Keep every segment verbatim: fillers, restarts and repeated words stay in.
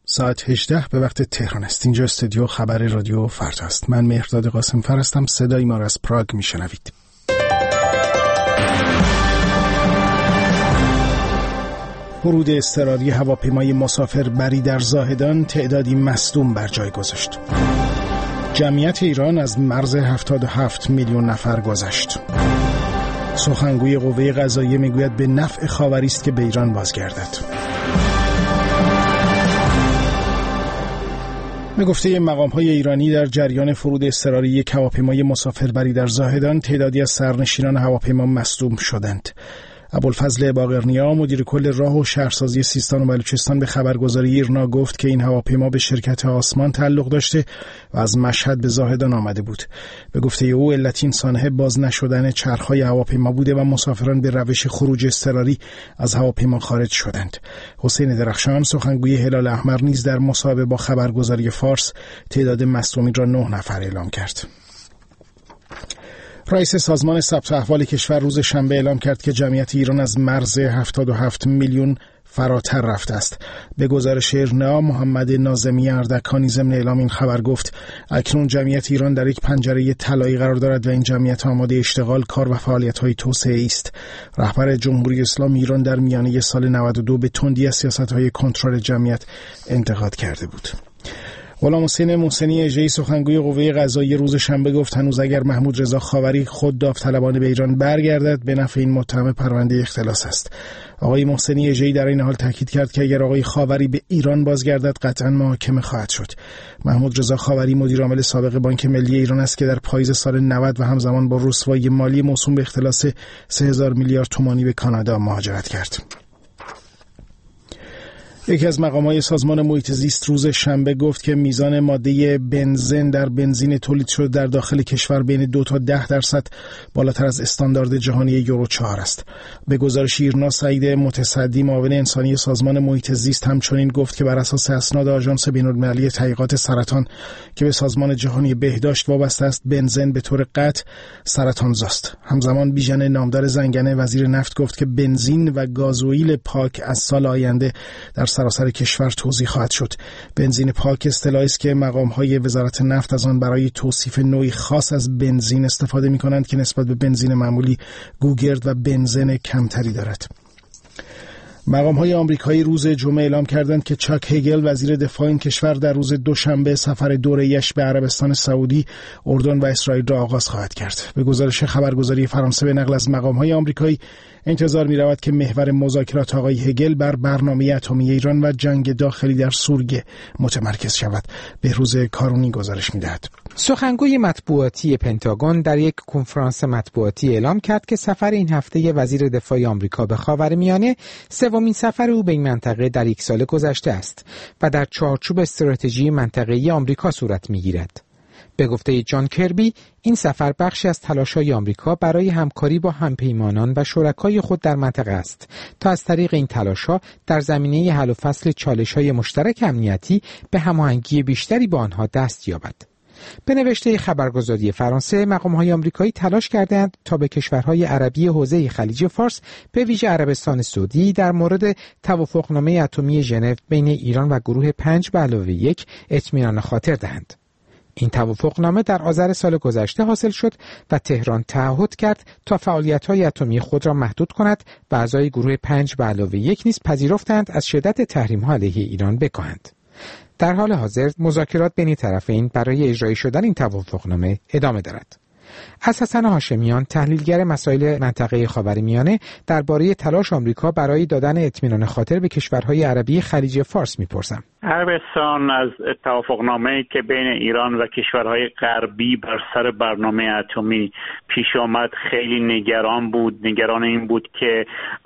ساعت هجده به وقت تهران است. اینجا استودیو خبر رادیو فردا است. من مهرداد قاسم فر هستم. صدای ما را از پراگ میشنوید. ورود اضطراری هواپیمای مسافربری در زاهدان تعدادی مصدوم بر جای گذاشت. جمعیت ایران از مرز هفتاد و هفت میلیون نفر گذشت. سخنگوی قوه قضاییه میگوید به نفع خاوری است که به ایران بازگردد. به گفته مقام‌های ایرانی در جریان فرود اضطراری یک هواپیمای مسافربری در زاهدان تعدادی از سرنشینان هواپیما مصدوم شدند. ابوالفضل باقرنیا مدیر کل راه و شهرسازی سیستان و بلوچستان به خبرگزاری ایرنا گفت که این هواپیما به شرکت آسمان تعلق داشته و از مشهد به زاهدان آمده بود. به گفته او علت این سانحه باز نشدن چرخ‌های هواپیما بوده و مسافران به روش خروج اضطراری از هواپیما خارج شدند. حسین درخشان سخنگوی هلال احمر نیز در مصاحبه با خبرگزاری فارس تعداد مصدومین را نه نفر اعلام کرد. رئیس سازمان ثبت احوال کشور روز شنبه اعلام کرد که جمعیت ایران از مرز هفتاد و هفت میلیون فراتر رفته است. به گزارش ایرنا محمد ناظمی اردکانی ضمن اعلام این خبر گفت اکنون جمعیت ایران در یک پنجره طلایی قرار دارد و این جمعیت آماده اشتغال، کار و فعالیت‌های توسعه‌ای است. رهبر جمهوری اسلامی ایران در میانه سال نود و دو به تندی از سیاست‌های کنترل جمعیت انتقاد کرده بود. غلام حسین محسنی اژه‌ای سخنگوی قوه قضاییه روز شنبه گفت هنوز اگر محمود رضا خاوری خود داوطلبانه به ایران برگردد به نفع این متهم پرونده اختلاس است. آقای محسنی اژه‌ای در این حال تاکید کرد که اگر آقای خاوری به ایران بازگردد قطعاً محاکمه خواهد شد. محمود رضا خاوری مدیر عامل سابق بانک ملی ایران است که در پاییز سال نود و همزمان با رسوایی مالی موسوم به اختلاس سه هزار میلیارد تومانی به کانادا مهاجرت کرد. یکی از مقام‌های سازمان محیط زیست روز شنبه گفت که میزان ماده بنزین در بنزین تولید شده در داخل کشور بین دو تا ده درصد بالاتر از استاندارد جهانی یورو چهار است. به گزارش ایرنا سعید متصدی معاون انسانی سازمان محیط زیست همچنین گفت که بر اساس اسناد آژانس بین‌المللی تحقیقات سرطان که به سازمان جهانی بهداشت وابسته است، بنزین به طور قطع سرطانزاست. همزمان بیژن نامدار زنگنه وزیر نفت گفت که بنزین و گازوئیل پاک از سال آینده در سراسر کشور توزیع خواهد شد. بنزین پاک اصطلاحی است که مقام‌های وزارت نفت از آن برای توصیف نوعی خاص از بنزین استفاده می‌کنند که نسبت به بنزین معمولی گوگرد و بنزین کمتری دارد. مقام‌های آمریکایی روز جمعه اعلام کردند که چاک هگل وزیر دفاع این کشور در روز دوشنبه سفر دوره‌ایش به عربستان سعودی، اردن و اسرائیل را آغاز خواهد کرد. به گزارش خبرگزاری فرانسه به نقل از مقام‌های آمریکایی انتظار می‌رود که محور مذاکرات آقای هگل بر برنامه اتمی ایران و جنگ داخلی در سوریه متمرکز شود. بهروز کارونی گزارش می‌دهد. سخنگوی مطبوعاتی پنتاگون در یک کنفرانس مطبوعاتی اعلام کرد که سفر این هفته وزیر دفاع آمریکا به خاورمیانه سومین سفر او به این منطقه در یک سال گذشته است و در چارچوب استراتژی منطقه‌ای آمریکا صورت می‌گیرد. به گفته جان کربی، این سفر بخشی از تلاش‌های آمریکا برای همکاری با همپیمانان و شرکای خود در منطقه است تا از طریق این تلاش‌ها در زمینه حل و فصل چالش‌های مشترک امنیتی به هماهنگی بیشتری با آنها دست یابد. به نوشته خبرگزاری فرانسه، مقام‌های آمریکایی تلاش کردند تا به کشورهای عربی حوزه خلیج فارس به ویژه عربستان سعودی در مورد توافقنامه اتمی ژنو بین ایران و گروه پنج به علاوه یک اطمینان خاطر دهند. این توافقنامه در آذر سال گذشته حاصل شد و تهران تعهد کرد تا فعالیت‌های اتمی خود را محدود کند و اعضای گروه پنج به علاوه یک نیز پذیرفتند از شدت تحریم‌ها علیه ایران بکاهند. در حال حاضر مذاکرات بین طرفین برای اجرایی شدن این توافقنامه ادامه دارد. از حسن هاشمیان، تحلیلگر مسائل منطقه خاورمیانه، درباره تلاش آمریکا برای دادن اطمینان خاطر به کشورهای عربی خلیج فارس می‌پرسم. عربستان از توافقنامه‌ای که بین ایران و کشورهای غربی بر سر برنامه اتمی پیش آمد خیلی نگران بود. نگران این بود که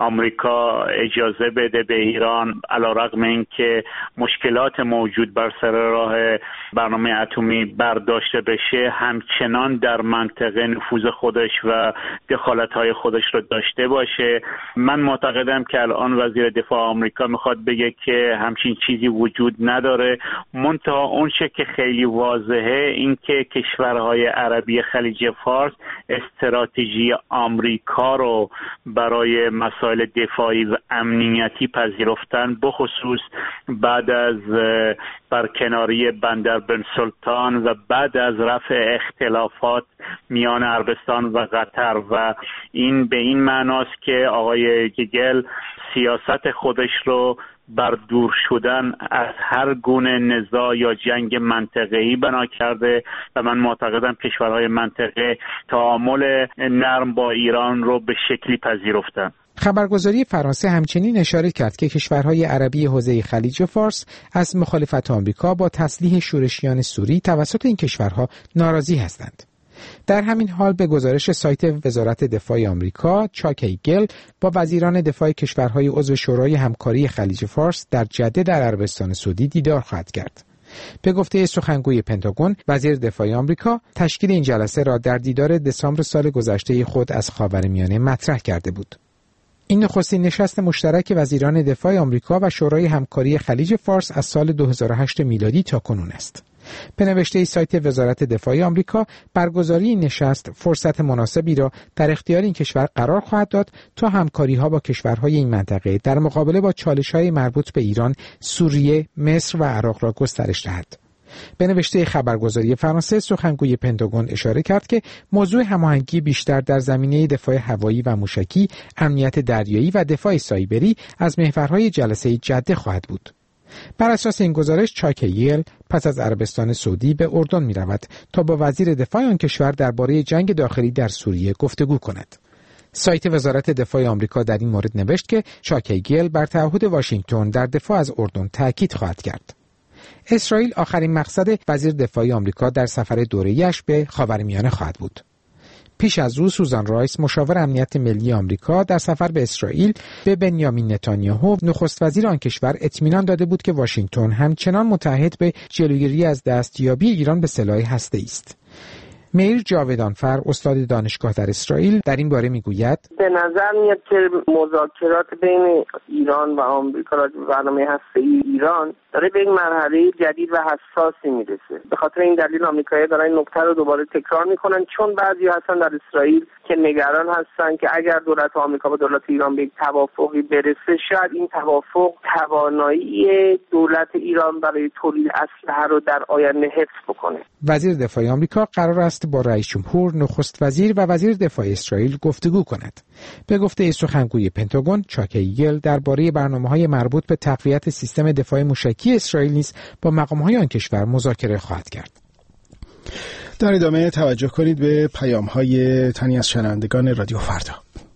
آمریکا اجازه بده به ایران علیرغم اینکه مشکلات موجود بر سر راه برنامه اتمی برداشته بشه، همچنان در منطقه نفوذ خودش و دخالت‌های خودش رو داشته باشه. من معتقدم که الان وزیر دفاع آمریکا میخواد بگه که همچین چیزی وجود نداره، منتها اون چه که خیلی واضحه این که کشورهای عربی خلیج فارس استراتژی آمریکا رو برای مسائل دفاعی و امنیتی پذیرفتن، بخصوص بعد از برکناری بندر بن سلطان و بعد از رفع اختلافات میان عربستان و قطر، و این به این معناست که آقای گگل سیاست خودش رو بر دور شدن از هر گونه نزاع یا جنگ منطقه‌ای بنا کرده و من معتقدم کشورهای منطقه تعامل نرم با ایران رو به شکلی پذیرفتن. خبرگزاری فرانسه همچنین اشاره کرد که کشورهای عربی حوزه خلیج فارس از مخالفت آمریکا با تسلیح شورشیان سوری توسط این کشورها ناراضی هستند. در همین حال به گزارش سایت وزارت دفاع آمریکا، چاک هیگل با وزیران دفاع کشورهای عضو شورای همکاری خلیج فارس در جده در عربستان سعودی دیدار خواهد کرد. به گفته سخنگوی پنتاگون، وزیر دفاع آمریکا تشکیل این جلسه را در دیدار دسامبر سال گذشته خود از خاورمیانه مطرح کرده بود. این نخستین نشست مشترک وزیران دفاع آمریکا و شورای همکاری خلیج فارس از سال دو هزار و هشت میلادی تا کنون است. به نوشته سایت وزارت دفاع آمریکا، برگزاری این نشست فرصت مناسبی را در اختیار این کشور قرار خواهد داد تا همکاری‌ها با کشورهای این منطقه در مقابله با چالش‌های مربوط به ایران، سوریه، مصر و عراق را گسترش دهد. به نوشته خبرگزاری فرانسه، سخنگوی پنتاگون اشاره کرد که موضوع هماهنگی بیشتر در زمینه دفاع هوایی و موشکی، امنیت دریایی و دفاع سایبری از محورهای جلسه جده خواهد بود. بر اساس این گزارش، چاک هیگل پس از عربستان سعودی به اردن می رود تا با وزیر دفاع آن کشور درباره جنگ داخلی در سوریه گفتگو کند. سایت وزارت دفاع آمریکا در این مورد نوشت که چاک هیگل بر تعهد واشنگتن در دفاع از اردن تاکید خواهد کرد. اسرائیل آخرین مقصد وزیر دفاع آمریکا در سفر دوره‌ایش به خاورمیانه خواهد بود. پیش از او، سوزان رایس، مشاور امنیت ملی آمریکا، در سفر به اسرائیل به بنیامین نتانیاهو، نخست وزیر آن کشور، اطمینان داده بود که واشنگتن همچنان متعهد به جلوگیری از دستیابی ایران به سلاح هسته‌ای است. میر جاودانفر، استاد دانشگاه در اسرائیل، در این باره میگوید: به نظر میاد که مذاکرات بین ایران و آمریکا راجع به برنامه هسته‌ای ایران داره به یک مرحله جدید و حساسی میرسه. به خاطر این دلیل آمریکایی‌ها دارن این نکته رو دوباره تکرار میکنن، چون بعضی هستن در اسرائیل که نگران هستن که اگر دولت آمریکا با دولت ایران به یک توافقی برسه، شاید این توافق توانایی دولت ایران برای تولید اسلحه رو در آینده حفظ بکنه. وزیر دفاع آمریکا قرار است با رئیس جمهور، نخست وزیر و وزیر دفاع اسرائیل گفتگو کند. به گفته سخنگوی پنتاگون، چاک هیگل درباره برنامه‌های مربوط به تقویت سیستم دفاع موشکی اسرائیل نیز با مقام‌های آن کشور مذاکره خواهد کرد. در ادامه توجه کنید به پیام‌های تنی از شنوندگان رادیو فردا.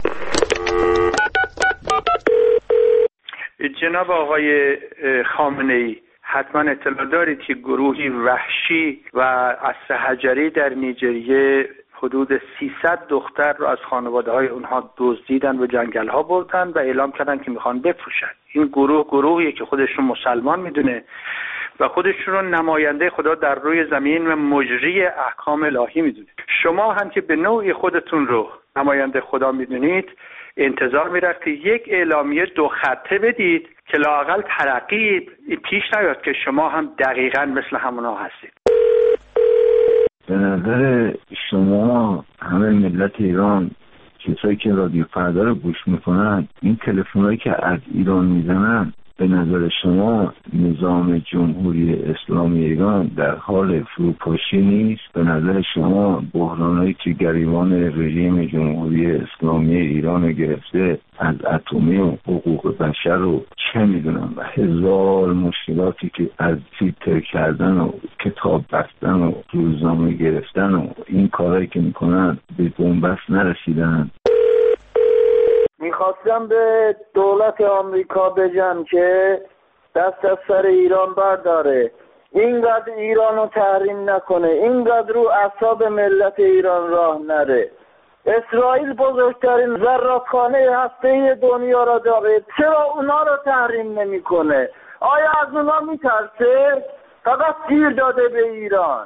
جناب آقای خامنه‌ای، حتما اطلاع دارید که گروهی وحشی و عصر حجری در نیجریه حدود سیصد دختر رو از خانواده‌های اونها دزدیدن و جنگل‌ها بردن و اعلام کردن که میخوان بفروشن. این گروه گروهیه که خودشون مسلمان میدونه و خودشون رو نماینده خدا در روی زمین و مجری احکام الهی میدونه. شما هم که به نوعی خودتون رو نماینده خدا میدونید، انتظار میرفت که یک اعلامیه دو خطه بدید که لااقل ترقی پیش نیاد که شما هم دقیقاً مثل همونا هستید. به نظر شما همه ملت ایران، کسایی که رادیو فردا رو گوش میکنن، این تلفن‌هایی که از ایران میزنن، به نظر شما نظام جمهوری اسلامی ایران در حال فروپاشی نیست؟ به نظر شما بحرانایی که گریبان رژیم جمهوری اسلامی ایران گرفته، از اتمی و حقوق بشر و چه میدونم و هزار مشکلاتی که از تیتر کردن و کتاب بستن و روزنامه گرفتن و این کارهایی که میکنن به بنبست نرسیدن؟ میخواستم به دولت آمریکا بگم که دست از سر ایران برداره، اینقدر ایران رو تحریم نکنه، اینقدر رو اعصاب ملت ایران راه نره. اسرائیل بزرگترین زرادخانه هسته‌ای دنیا را داره، چرا اونا رو تحریم نمیکنه؟ آیا از اونا میترسه؟ فقط گیر داده به ایران.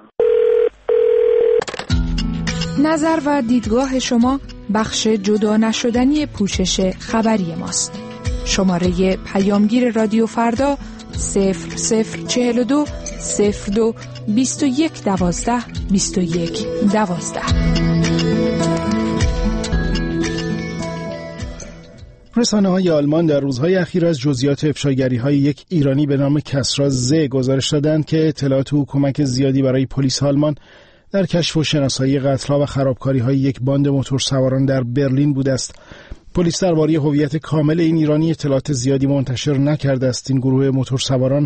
نظر و دیدگاه شما بخش جدا نشدنی پوشش خبری ماست. شماره پیامگیر رادیو فردا صفر صفر چهل و دو صفر دو بیست و یک دوازده بیست و یک دوازده. رسانه‌های آلمان در روزهای اخیر از جزئیات افشاگری‌های یک ایرانی به نام کسری ز گزارش دادند که اطلاعات او کمک زیادی برای پلیس آلمان در کشف و شناسایی قتل‌ها و خرابکاری‌های یک باند موتورسواران در برلین بوده است. پلیس درباره هویت کامل این ایرانی اطلاعات زیادی منتشر نکرده است. این گروه موتورسواران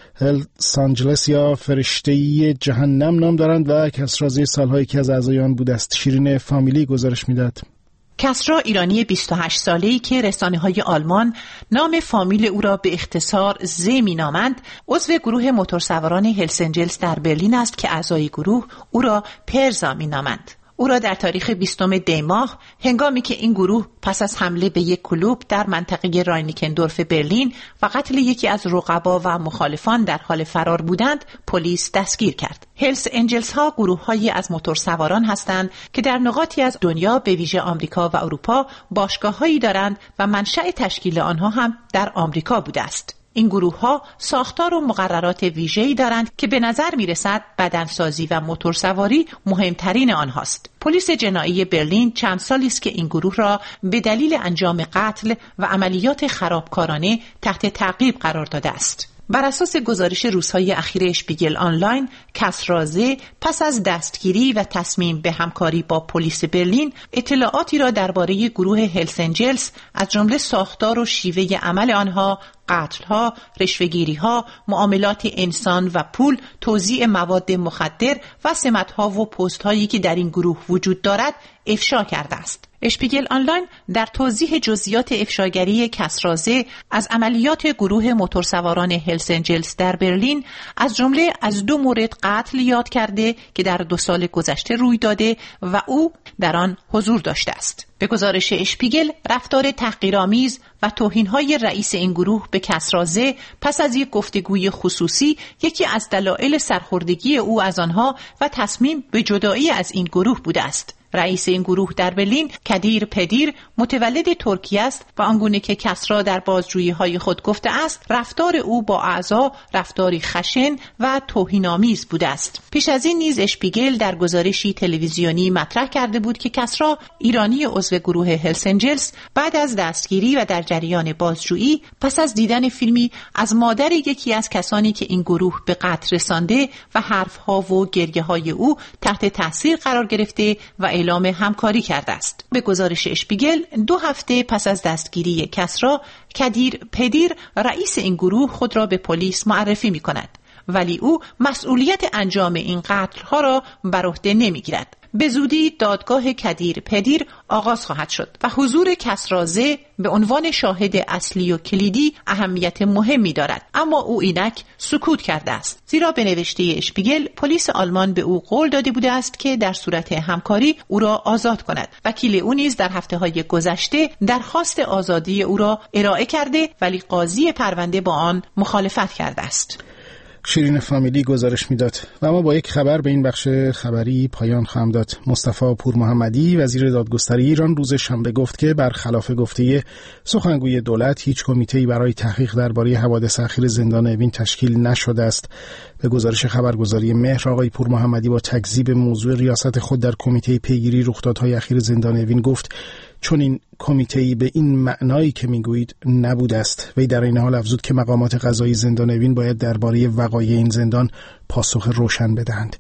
هلس آنجلس یا فرشته‌ای جهنم نام دارند و کسری ز سال‌هایی که از اعضای آن بوده است. شیرین فامیلی گزارش می‌دهد. کسری ایرانی بیست و هشت ساله‌ای که رسانه‌های آلمان نام فامیل او را به اختصار ز می‌نامند، عضو گروه موتورسواران هلس آنجلس در برلین است که اعضای گروه او را پرزا می‌نامند. او را در تاریخ بیستم دی ماه هنگامی که این گروه پس از حمله به یک کلوب در منطقه راینیکندورف برلین و قتل یکی از رقبا و مخالفان در حال فرار بودند، پلیس دستگیر کرد. هلس آنجلس ها گروه‌هایی از موتورسواران هستند که در نقاطی از دنیا به ویژه آمریکا و اروپا باشگاه‌هایی دارند و منشأ تشکیل آنها هم در آمریکا بوده است. این گروه‌ها ساختار و مقررات ویژه‌ای دارند که به نظر می‌رسد بدنسازی و موتورسواری مهمترین آنهاست. پلیس جنایی برلین چند سالی است که این گروه را به دلیل انجام قتل و عملیات خرابکارانه تحت تعقیب قرار داده است. بر اساس گزارش روزهای اخیر اشپیگل آنلاین، کسری ز پس از دستگیری و تصمیم به همکاری با پلیس برلین اطلاعاتی را درباره گروه هلس آنجلس از جمله ساختار و شیوه عمل آنها، قتل‌ها، رشوه‌گیری‌ها، معاملات انسان و پول، توزیع مواد مخدر و سمت‌ها و پست‌هایی که در این گروه وجود دارد افشا کرده است. اشپیگل آنلاین در توضیح جزئیات افشاگری کسری ز از عملیات گروه موتورسواران هلس آنجلس در برلین از جمله از دو مورد قتل یاد کرده که در دو سال گذشته روی داده و او در آن حضور داشته است. به گزارش اشپیگل، رفتار تحقیرآمیز و توهین‌های رئیس این گروه به کسری ز پس از یک گفتگوی خصوصی یکی از دلایل سرخوردگی او از آنها و تصمیم به جدایی از این گروه بوده است. رئیس این گروه در برلین، کدیر پدیر، متولد ترکیه است و آنگونه که کسری در بازجویی‌های خود گفته است، رفتار او با اعضا رفتاری خشن و توهین‌آمیز بوده است. پیش از این نیز اشپیگل در گزارشی تلویزیونی مطرح کرده بود که کسری ایرانی عضو گروه هلس آنجلس بعد از دستگیری و در جریان بازجویی پس از دیدن فیلمی از مادر یکی از کسانی که این گروه به قتل رسانده و حرف‌ها و گریه‌های او تحت تاثیر قرار گرفته و اعلام همکاری کرده است. به گزارش اشپیگل، دو هفته پس از دستگیری کسری، کدیر پدیر رئیس این گروه خود را به پلیس معرفی می کند، ولی او مسئولیت انجام این قتل‌ها را بر عهده نمی‌گیرد. به زودی دادگاه کدیر پدیر آغاز خواهد شد و حضور کسری ز به عنوان شاهد اصلی و کلیدی اهمیت مهمی دارد، اما او اینک سکوت کرده است، زیرا به نوشته اشپیگل پلیس آلمان به او قول داده بوده است که در صورت همکاری او را آزاد کند. وکیل او نیز در هفته‌های گذشته درخواست آزادی او را ارائه کرده، ولی قاضی پرونده با آن مخالفت کرده است. شیرین فامیلی گزارش میداد و اما با یک خبر به این بخش خبری پایان خواهم داد. مصطفی پور محمدی وزیر دادگستری ایران روز شنبه گفت که برخلاف گفته سخنگوی دولت هیچ کمیته‌ای برای تحقیق درباره حوادث اخیر زندان اوین تشکیل نشده است. به گزارش خبرگزاری مهر، آقای پور محمدی با تکذیب موضوع ریاست خود در کمیته پیگیری رخدادهای اخیر زندان اوین گفت چون این کمیته‌ای به این معنایی که میگویید نبوده است. وی در این حال افزود که مقامات قضایی زندان اوین باید درباره وقایع این زندان پاسخ روشن بدهند.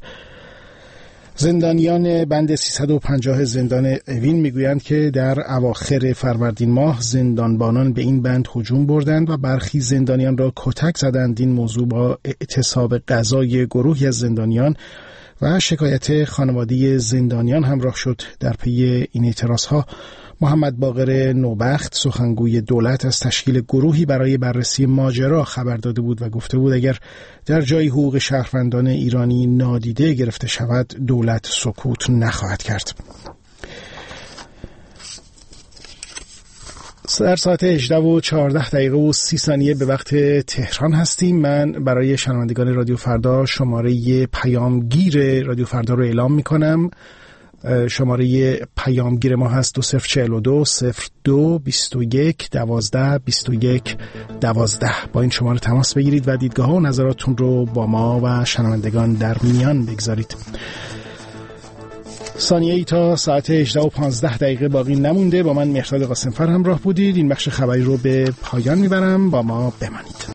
زندانیان بند سیصد و پنجاه زندان اوین میگویند که در اواخر فروردین ماه زندانبانان به این بند هجوم بردند و برخی زندانیان را کتک زدند. این موضوع با اعتصاب قضای گروهی از زندانیان و شکایت خانواده زندانیان همراه شد. در پی این اعتراضها محمد باقر نوبخت سخنگوی دولت از تشکیل گروهی برای بررسی ماجرا خبر داده بود و گفته بود اگر در جای حقوق شهروندان ایرانی نادیده گرفته شود دولت سکوت نخواهد کرد. در ساعت هجده و چهارده دقیقه و سی ثانیه به وقت تهران هستیم. من برای شنوندگان رادیو فردا شماره پیامگیر رادیو فردا رو اعلام می کنم. شماره پیامگیر ما هست دو صفر چهل و دو صفر دو بیست و یک دوازده بیست و یک دوازده. با این شماره تماس بگیرید و دیدگاه ها و نظراتتون رو با ما و شنوندگان در میان بگذارید. ثانیه ای تا ساعت هجده و پانزده دقیقه باقی نمونده. با من مهرداد قاسمفر همراه بودید. این بخش خبری رو به پایان میبرم. با ما بمانید.